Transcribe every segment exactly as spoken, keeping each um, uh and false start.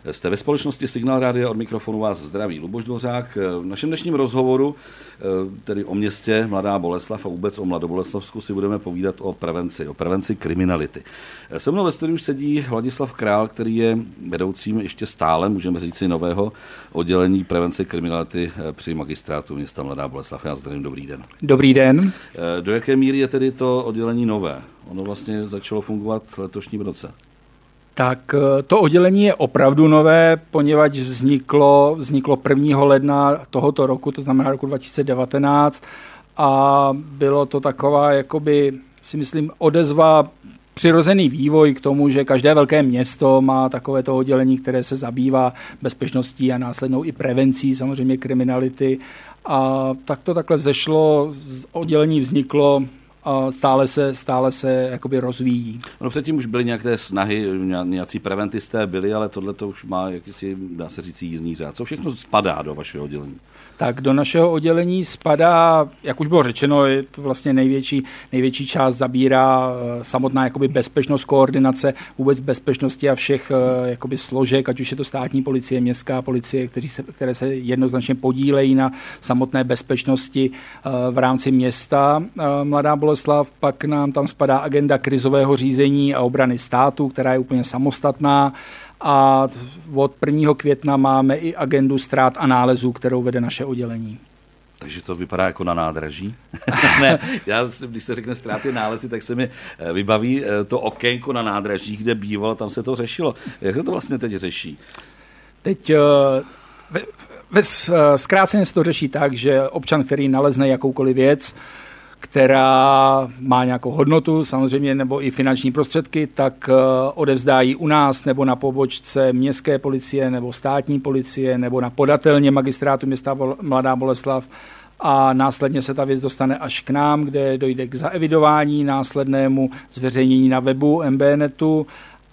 Jste ve společnosti Signál Rádia, od mikrofonu vás zdraví Luboš Dvořák. V našem dnešním rozhovoru, tedy o městě Mladá Boleslav a vůbec o Mladoboleslavsku, si budeme povídat o prevenci, o prevenci kriminality. Se mnou ve studiu sedí Vladislav Král, který je vedoucím ještě stále, můžeme říct si, nového oddělení prevence kriminality při magistrátu města Mladá Boleslav. Já zdravím, dobrý den. Dobrý den. Do jaké míry je tedy to oddělení nové? Ono vlastně začalo fungovat v letošním roce. Tak to oddělení je opravdu nové, poněvadž vzniklo, vzniklo prvního ledna tohoto roku, to znamená roku dva tisíce devatenáct, a bylo to taková, jakoby, si myslím, odezva, přirozený vývoj k tomu, že každé velké město má takovéto oddělení, které se zabývá bezpečností a následnou i prevencí samozřejmě kriminality. A tak to takhle vzešlo, oddělení vzniklo, a stále se, stále se jakoby rozvíjí. No, předtím už byly nějaké snahy, nějací preventisté byli, ale tohle to už má jakýsi, dá se říct, jízdní řád. Co všechno spadá do vašeho oddělení? Tak do našeho oddělení spadá, jak už bylo řečeno, je to vlastně největší, největší část zabírá samotná jakoby bezpečnost, koordinace vůbec bezpečnosti a všech jakoby složek, ať už je to státní policie, městská policie, kteří se, které se jednoznačně podílejí na samotné bezpečnosti v rámci města Mladá Boleslav. Pak nám tam spadá agenda krizového řízení a obrany státu, která je úplně samostatná. A od prvního května máme i agendu ztrát a nálezů, kterou vede naše oddělení. Takže to vypadá jako na nádraží? Ne, já, když se řekne ztráty nálezy, tak se mi vybaví to okénko na nádraží, kde bývalo, tam se to řešilo. Jak se to vlastně teď řeší? Teď ve, ve zkráceně se to řeší tak, že občan, který nalezne jakoukoliv věc, která má nějakou hodnotu, samozřejmě, nebo i finanční prostředky, tak odevzdají u nás nebo na pobočce městské policie nebo státní policie nebo na podatelně magistrátu města Mladá Boleslav a následně se ta věc dostane až k nám, kde dojde k zaevidování, následnému zveřejnění na webu M B Netu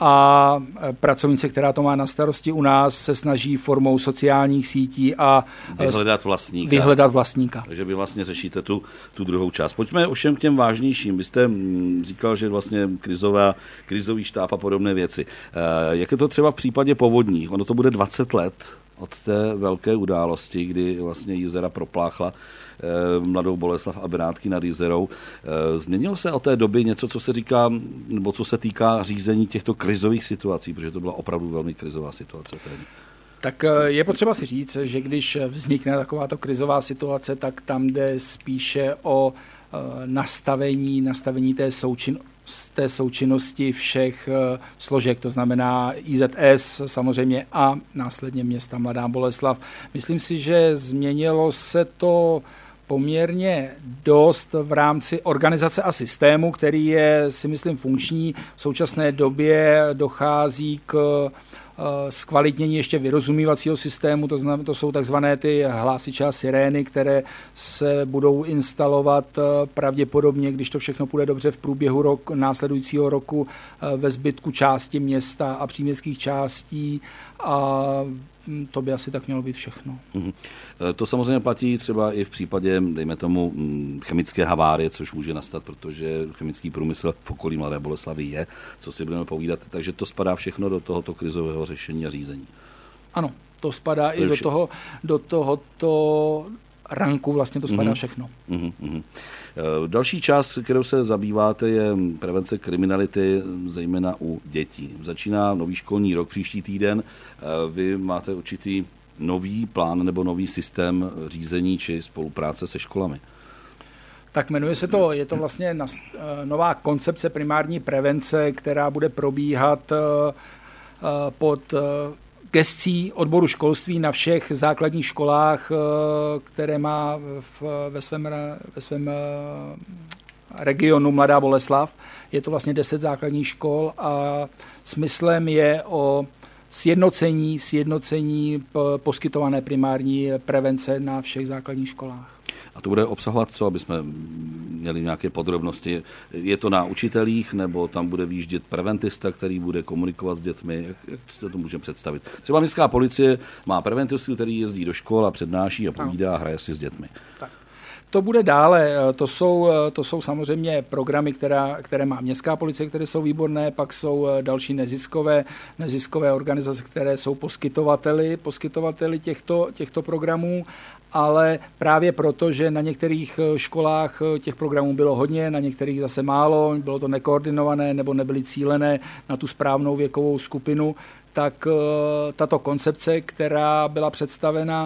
a pracovnice, která to má na starosti u nás, se snaží formou sociálních sítí a vyhledat vlastníka. Vyhledat vlastníka. Takže vy vlastně řešíte tu, tu druhou část. Pojďme ovšem k těm vážnějším. Vy jste říkal, že vlastně krizová, krizový štáb a podobné věci. Jak je to třeba v případě povodní? Ono to bude dvacet let od té velké události, kdy vlastně Jizera propláchla Mladou Boleslav a Benátky nad Jizerou. Změnilo se od té doby něco, co se říká, nebo co se týká řízení těchto krizových situací, protože to byla opravdu velmi krizová situace tehdy? Tak je potřeba si říct, že když vznikne takováto krizová situace, tak tam jde spíše o nastavení, nastavení té součinnosti, z té součinnosti všech složek, to znamená I Z S samozřejmě a následně města Mladá Boleslav. Myslím si, že změnilo se to poměrně dost v rámci organizace a systému, který je, si myslím, funkční. V současné době dochází k zkvalitnění ještě vyrozumívacího systému, to, znamená, to jsou takzvané ty hlásiče a sirény, které se budou instalovat pravděpodobně, když to všechno půjde dobře, v průběhu rok, následujícího roku ve zbytku části města a příměstských částí a to by asi tak mělo být všechno. Mm-hmm. To samozřejmě platí třeba i v případě, dejme tomu, chemické havárie, což může nastat, protože chemický průmysl v okolí Mladé Boleslavy je, co si budeme povídat, takže to spadá všechno do tohoto krizového řešení a řízení. Ano, to spadá to i do, toho, do tohoto ranku, vlastně to spadá mm-hmm. všechno. Mm-hmm. Další část, kterou se zabýváte, je prevence kriminality, zejména u dětí. Začíná nový školní rok příští týden. Vy máte určitý nový plán nebo nový systém řízení či spolupráce se školami. Tak jmenuje se to, je to vlastně nová koncepce primární prevence, která bude probíhat pod gescí odboru školství na všech základních školách, které má v, ve, svém, ve svém regionu Mladá Boleslav. Je to vlastně deset základních škol a smyslem je o sjednocení, sjednocení poskytované primární prevence na všech základních školách. A to bude obsahovat co, aby jsme měli nějaké podrobnosti? Je to na učitelích, nebo tam bude výjíždět preventista, který bude komunikovat s dětmi? Jak, jak si to můžeme představit? Třeba městská policie má preventistu, který jezdí do škol a přednáší a povídá a hraje si s dětmi. Tak. To bude dále. To jsou, to jsou samozřejmě programy, která, které má městská policie, které jsou výborné, pak jsou další neziskové, neziskové organizace, které jsou poskytovateli, poskytovateli těchto, těchto programů, ale právě proto, že na některých školách těch programů bylo hodně, na některých zase málo, bylo to nekoordinované nebo nebyly cílené na tu správnou věkovou skupinu, tak tato koncepce, která byla představena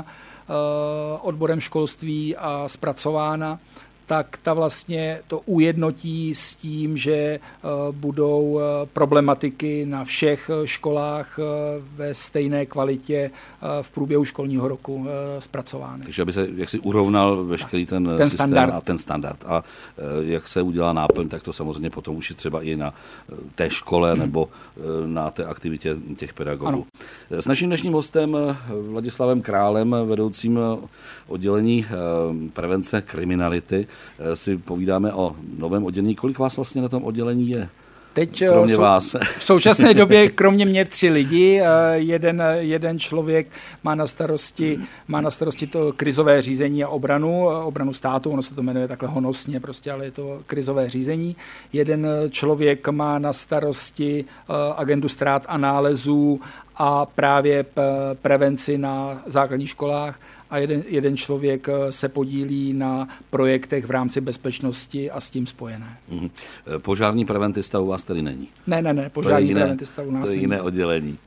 odborem školství a zpracována, tak ta vlastně to ujednotí s tím, že budou problematiky na všech školách ve stejné kvalitě v průběhu školního roku zpracovány. Takže aby se jaksi urovnal veškerý ten, ten systém standard. a ten standard. A jak se udělá náplň, tak to samozřejmě potom už je třeba i na té škole hmm. nebo na té aktivitě těch pedagogů. Ano. S naším dnešním hostem Vladislavem Králem, vedoucím oddělení prevence kriminality, si povídáme o novém oddělení. Kolik vás vlastně na tom oddělení je? Teď kromě sou, vás. V současné době kromě mě tři lidi. Jeden, jeden člověk má na starosti, má na starosti to krizové řízení a obranu, obranu státu, ono se to jmenuje takhle honosně, prostě, ale je to krizové řízení. Jeden člověk má na starosti agendu ztrát a nálezů a právě prevenci na základních školách. A jeden, jeden člověk se podílí na projektech v rámci bezpečnosti a s tím spojené. Mm. Požární preventista u vás tady není? Ne, ne, ne, požární jiné, preventista u nás to je není. jiné oddělení.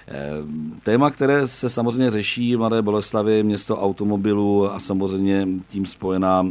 Téma, které se samozřejmě řeší v Mladé Boleslavi, město automobilů a samozřejmě tím spojená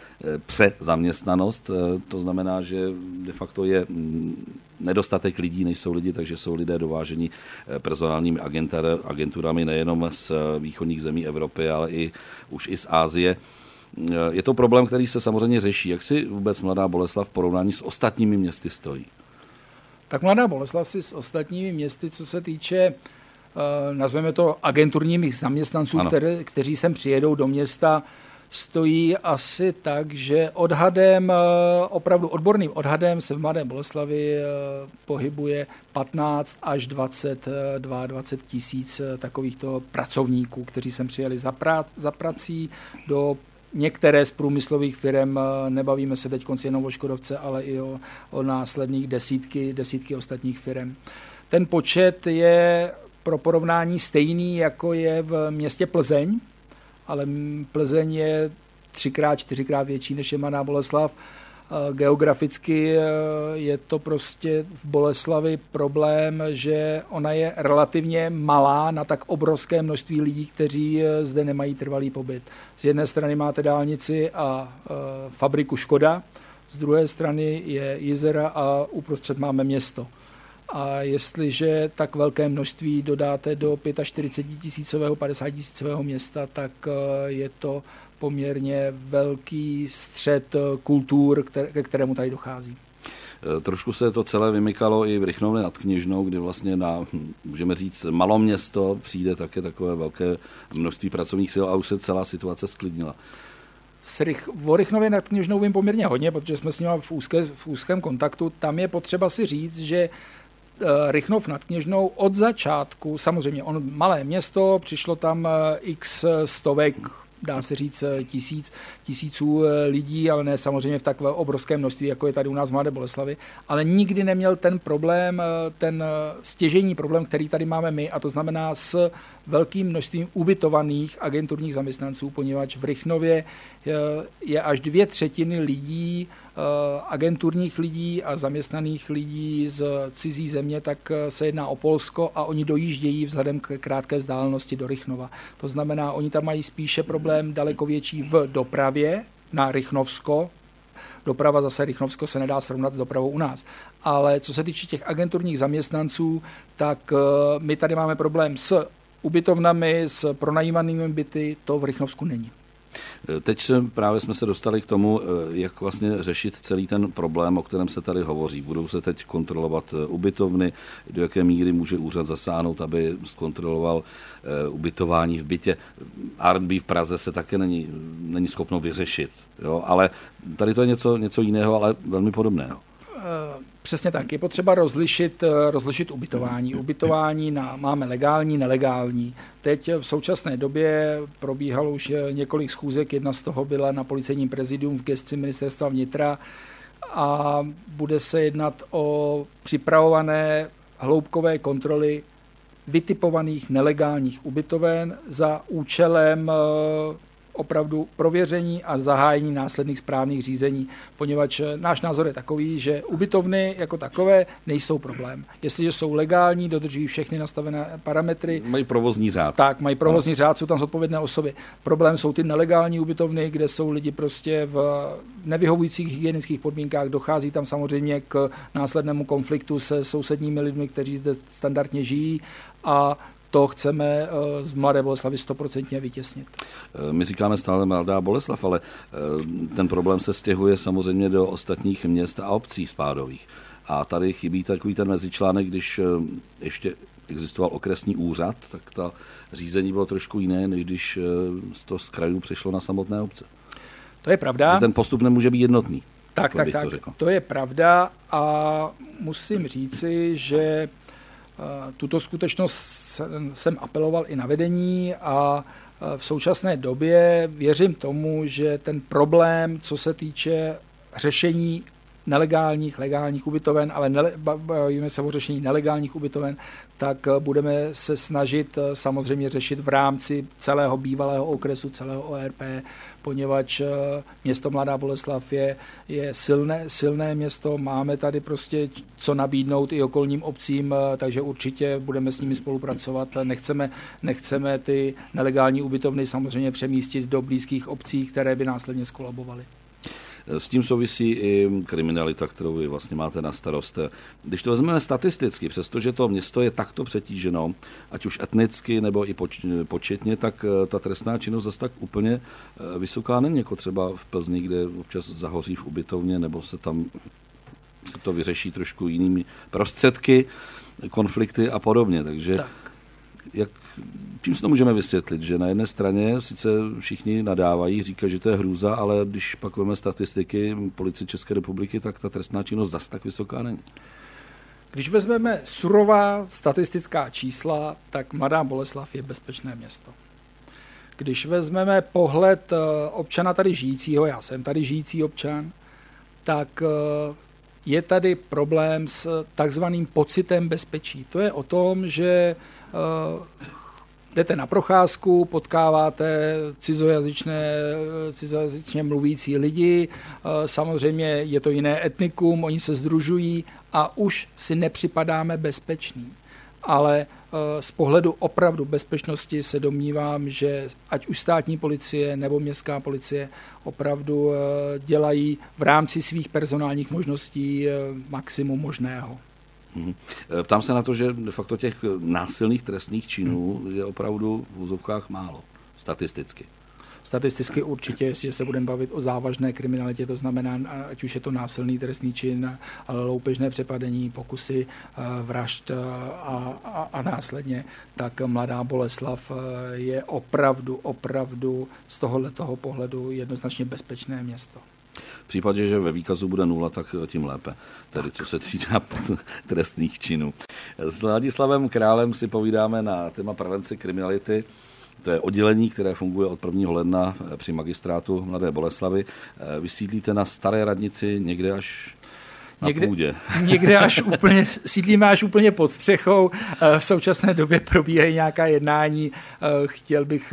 přezaměstnanost. To znamená, že de facto je nedostatek lidí, nejsou lidi, takže jsou lidé dovážení personálními agenturami nejenom z východních zemí Evropy, ale i už i z Asie. Je to problém, který se samozřejmě řeší. Jak si vůbec Mladá Boleslav v porovnání s ostatními městy stojí? Tak Mladá Boleslav si s ostatními městy, co se týče, uh, nazveme to agenturními zaměstnanců, které, kteří sem přijedou do města, stojí asi tak, že odhadem, opravdu odborným odhadem se v Mladé Boleslavi pohybuje patnáct až dvacet, dvacet dva tisíc takovýchto pracovníků, kteří sem přijeli za, pra, za prací do některé z průmyslových firm, nebavíme se teď jenom o Škodovce, ale i o, o následných desítky, desítky ostatních firm. Ten počet je pro porovnání stejný, jako je v městě Plzeň, ale Plzeň je třikrát, čtyřikrát větší, než je Mladá Boleslav. Geograficky je to prostě v Boleslavi problém, že ona je relativně malá na tak obrovské množství lidí, kteří zde nemají trvalý pobyt. Z jedné strany máte dálnici a fabriku Škoda, z druhé strany je jezera a uprostřed máme město. A jestliže tak velké množství dodáte do čtyřicet pět tisícového, padesát tisícového města, tak je to poměrně velký střet kultur, ke kterému tady dochází. Trošku se to celé vymykalo i v Rychnově nad Kněžnou, kdy vlastně na, můžeme říct, maloměsto přijde také takové velké množství pracovních sil a už se celá situace sklidnila. O Rychnově nad Kněžnou vím poměrně hodně, protože jsme s ním v, úzké, v úzkém kontaktu. Tam je potřeba si říct, že Rychnov nad Kněžnou od začátku, samozřejmě on malé město, přišlo tam x stovek, dá se říct tisíc, tisíců lidí, ale ne samozřejmě v takové obrovské množství, jako je tady u nás v Mladé Boleslavi, ale nikdy neměl ten problém, ten stěžejní problém, který tady máme my, a to znamená s velkým množstvím ubytovaných agenturních zaměstnanců, poněvadž v Rychnově je až dvě třetiny lidí, agenturních lidí a zaměstnaných lidí z cizí země, tak se jedná o Polsko a oni dojíždějí vzhledem k krátké vzdálenosti do Rychnova. To znamená, oni tam mají spíše problém daleko větší v dopravě na Rychnovsko. Doprava zase Rychnovsko se nedá srovnat s dopravou u nás. Ale co se týče těch agenturních zaměstnanců, tak my tady máme problém s ubytovnami, s pronajímanými byty, to v Rychnovsku není. Teď se, právě jsme se dostali k tomu, jak vlastně řešit celý ten problém, o kterém se tady hovoří. Budou se teď kontrolovat ubytovny, do jaké míry může úřad zasáhnout, aby zkontroloval ubytování v bytě. R and B v Praze se také není, není schopno vyřešit, jo? Ale tady to je něco, něco jiného, ale velmi podobného. Přesně tak. Je potřeba rozlišit, rozlišit ubytování. Ubytování na, máme legální, nelegální. teď v současné době probíhalo už několik schůzek, jedna z toho byla na policejním prezidium v gesci ministerstva vnitra a bude se jednat o připravované hloubkové kontroly vytipovaných nelegálních ubytoven za účelem opravdu prověření a zahájení následných správných řízení, poněvadž náš názor je takový, že ubytovny jako takové nejsou problém. Jestliže jsou legální, dodržují všechny nastavené parametry. Mají provozní řád. Tak, mají provozní no. řád, jsou tam zodpovědné osoby. Problém jsou ty nelegální ubytovny, kde jsou lidi prostě v nevyhovujících hygienických podmínkách, dochází tam samozřejmě k následnému konfliktu se sousedními lidmi, kteří zde standardně žijí a to chceme z Mladé Boleslavi stoprocentně vytěsnit. My říkáme stále Mladá Boleslav, ale ten problém se stěhuje samozřejmě do ostatních měst a obcí spádových. A tady chybí takový ten mezičlánek, když ještě existoval okresní úřad, tak ta řízení bylo trošku jiné, než když to z krajů přešlo na samotné obce. To je pravda. Že ten postup nemůže být jednotný. Tak, tak, tak. To, to je pravda a musím říci, že tuto skutečnost jsem apeloval i na vedení a v současné době věřím tomu, že ten problém, co se týče řešení nelegálních, legálních ubytoven, ale nele, bavíme se o řešení nelegálních ubytoven, tak budeme se snažit samozřejmě řešit v rámci celého bývalého okresu, celého O R P, poněvadž město Mladá Boleslav je, je silné, silné město, máme tady prostě co nabídnout i okolním obcím, takže určitě budeme s nimi spolupracovat. Nechceme, nechceme ty nelegální ubytovny samozřejmě přemístit do blízkých obcí, které by následně skolabovaly. S tím souvisí i kriminalita, kterou vy vlastně máte na starost. Když to vezmeme statisticky, přestože to město je takto přetíženo, ať už etnicky nebo i početně, tak ta trestná činnost zase tak úplně vysoká není, jako třeba v Plzni, kde občas zahoří v ubytovně, nebo se tam se to vyřeší trošku jinými prostředky, konflikty a podobně. Takže tak. Jak, čím si to můžeme vysvětlit, že na jedné straně sice všichni nadávají, říkají, že to je hrůza, ale když pak veme statistiky Policie České republiky, tak ta trestná činnost zas tak vysoká není. Když vezmeme surová statistická čísla, tak Mladá Boleslav je bezpečné město. Když vezmeme pohled občana tady žijícího, já jsem tady žijící občan, tak je tady problém s takzvaným pocitem bezpečí. To je o tom, že jdete na procházku, potkáváte cizojazyčné, cizojazyčně mluvící lidi, samozřejmě je to jiné etnikum, oni se sdružují a už si nepřipadáme bezpeční. Ale z pohledu opravdu bezpečnosti se domnívám, že ať už státní policie nebo městská policie opravdu dělají v rámci svých personálních možností maximum možného. Ptám se na to, že de facto těch násilných trestných činů je opravdu v úzovkách málo, statisticky. Statisticky určitě, jestli se budeme bavit o závažné kriminalitě, to znamená, ať už je to násilný trestný čin, loupežné přepadení, pokusy vražd a, a, a následně, tak Mladá Boleslav je opravdu, opravdu z tohoto pohledu jednoznačně bezpečné město. V případě, že ve výkazu bude nula, tak tím lépe, tedy co se týká trestných činů. S Ladislavem Králem si povídáme na téma prevence kriminality. To je oddělení, které funguje od prvního ledna při magistrátu Mladé Boleslavy. Vysídlíte na Staré radnici někde až na někde, půdě. Někde až úplně, sídlíme až úplně pod střechou. V současné době probíhají nějaká jednání. Chtěl bych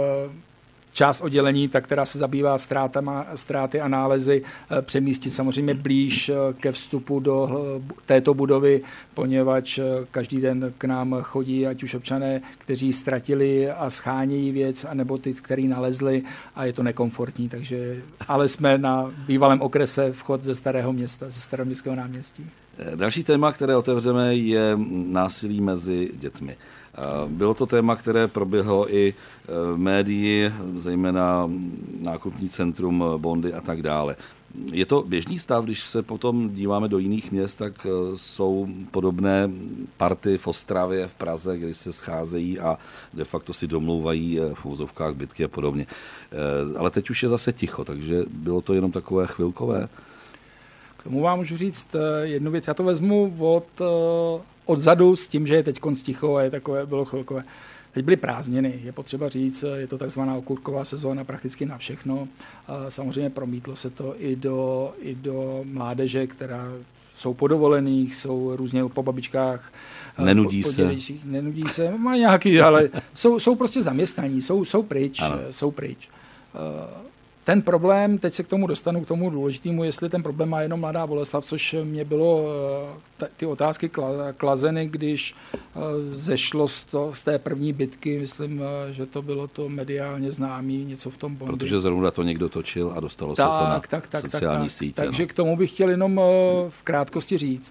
část oddělení, ta, která se zabývá ztrátama, ztráty a nálezy, přemístit samozřejmě blíž ke vstupu do této budovy, poněvadž každý den k nám chodí ať už občané, kteří ztratili a schánějí věc, anebo ty, kteří nalezli a je to nekomfortní, takže ale jsme na bývalém okrese vchod ze Starého města, ze Staroměstského náměstí. Další téma, které otevřeme, je násilí mezi dětmi. Bylo to téma, které proběhlo i v médii, zejména nákupní centrum, bondy a tak dále. Je to běžný stav, když se potom díváme do jiných měst, tak jsou podobné party v Ostravě, v Praze, kdy se scházejí a de facto si domlouvají v úzovkách bitky a podobně. Ale teď už je zase ticho, takže bylo to jenom takové chvilkové. K tomu vám můžu říct jednu věc. Já to vezmu od, odzadu s tím, že je teď ticho a je takové, bylo chvilkové. Teď byly prázdniny, je potřeba říct, je to takzvaná okurková sezóna prakticky na všechno. Samozřejmě promítlo se to i do, i do mládeže, která jsou po dovolených, jsou různě po babičkách. Nenudí po, se. Nenudí se, má nějaký, ale jsou, jsou prostě zaměstnaní, jsou, jsou pryč, ano. jsou pryč. Ten problém, teď se k tomu dostanu, k tomu důležitému, jestli ten problém má jenom Mladá Boleslav, což mě bylo ty otázky klazeny, když zešlo z, to, z té první bitky, myslím, že to bylo to mediálně známý, něco v tom Bondy. Protože zrovna to někdo točil a dostalo tak, se to na tak, tak, sociální tak, sítě. Takže no. k tomu bych chtěl jenom v krátkosti říct.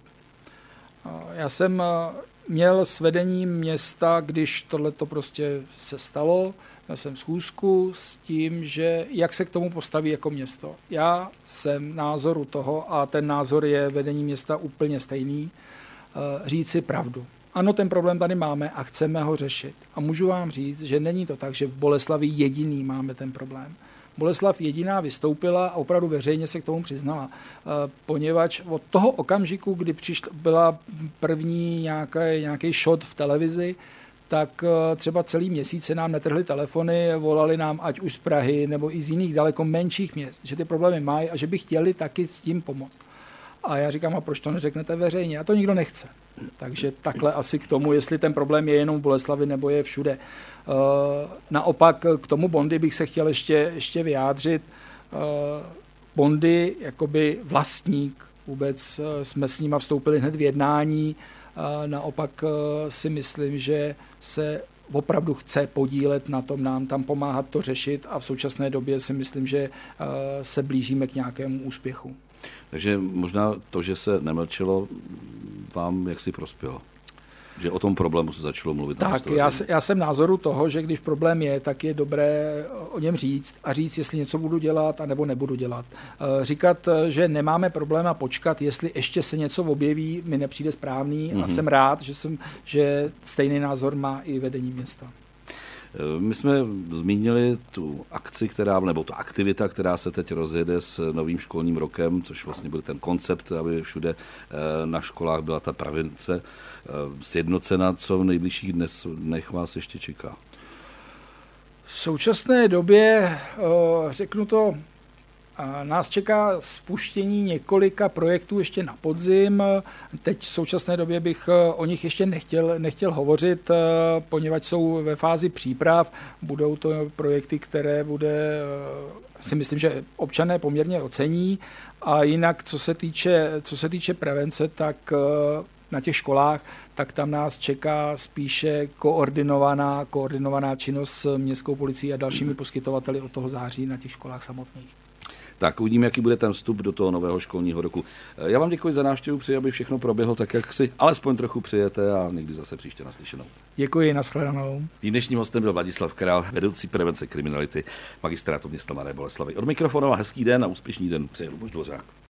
Já jsem měl s vedením města, když tohleto prostě se stalo, já jsem schůzku s tím, že jak se k tomu postaví jako město. Já jsem názoru toho, a ten názor je vedení města úplně stejný, říct si pravdu. Ano, ten problém tady máme a chceme ho řešit. A můžu vám říct, že není to tak, že v Boleslavi jediný máme ten problém. Boleslav jediná vystoupila a opravdu veřejně se k tomu přiznala, poněvadž od toho okamžiku, kdy přišla, byla první nějaký, nějaký shot v televizi, tak třeba celý měsíc se nám netrhly telefony, volali nám ať už z Prahy nebo i z jiných daleko menších měst, že ty problémy mají a že by chtěli taky s tím pomoct. A já říkám, a proč to neřeknete veřejně? A to nikdo nechce. Takže takhle asi k tomu, jestli ten problém je jenom v Boleslavi nebo je všude. Naopak k tomu Bondy bych se chtěl ještě, ještě vyjádřit. Bondy, jakoby vlastník, vůbec jsme s nima vstoupili hned v jednání. Naopak si myslím, že se opravdu chce podílet na tom, nám tam pomáhat to řešit a v současné době si myslím, že se blížíme k nějakému úspěchu. Takže možná to, že se nemlčelo, vám jaksi prospělo. Že o tom problému se začalo mluvit. Tak, já, já jsem názoru toho, že když problém je, tak je dobré o něm říct a říct, jestli něco budu dělat, anebo nebudu dělat. Říkat, že nemáme problém a počkat, jestli ještě se něco objeví, mi nepřijde správný mm-hmm. a jsem rád, že, jsem, že stejný názor má i vedení města. My jsme zmínili tu akci, která, nebo tu aktivita, která se teď rozjede s novým školním rokem, což vlastně byl ten koncept, aby všude na školách byla ta prevence sjednocena. Co v nejbližších dnech vás ještě čeká? V současné době, řeknu to, nás čeká spuštění několika projektů ještě na podzim. Teď v současné době bych o nich ještě nechtěl, nechtěl hovořit, poněvadž jsou ve fázi příprav. Budou to projekty, které bude, si myslím, že občané poměrně ocení. A jinak, co se týče, co se týče prevence, tak na těch školách, tak tam nás čeká spíše koordinovaná, koordinovaná činnost s městskou policií a dalšími poskytovateli od toho září na těch školách samotných. Tak uvidíme, jaký bude ten vstup do toho nového školního roku. Já vám děkuji za návštěvu, přeji, aby všechno proběhlo tak, jak si alespoň trochu přijete a někdy zase příště naslyšenou. Děkuji, nashledanou. Dnešním hostem byl Vladislav Král, vedoucí prevence kriminality Magistrátu města Mladé Boleslavi. Od mikrofonu a hezký den a úspěšný den přeje Luboš Dvořák.